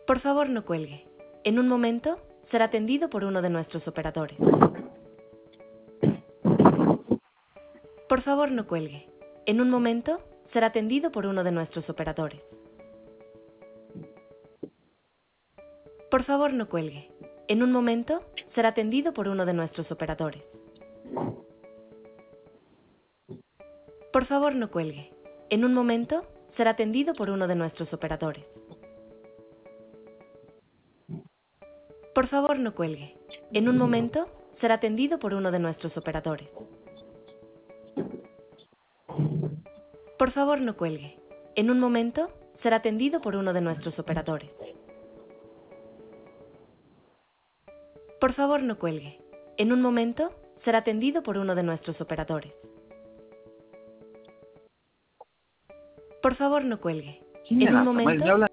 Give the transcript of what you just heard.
Por favor, no cuelgue. En un momento, será atendido por uno de nuestros operadores. Por favor, no cuelgue. En un momento, será atendido por uno de nuestros operadores. Por favor, no cuelgue. En un momento, será atendido por uno de nuestros operadores. Por favor, no cuelgue. En un momento, será atendido por uno de nuestros operadores. Por favor, no cuelgue. En un momento, será atendido por uno de nuestros operadores. Por favor, no cuelgue. En un momento, será atendido por uno de nuestros operadores. Por favor, no cuelgue. En un momento, será atendido por uno de nuestros operadores. Por favor, no cuelgue. ¿Quién En un era? Samuel, momento, me habla.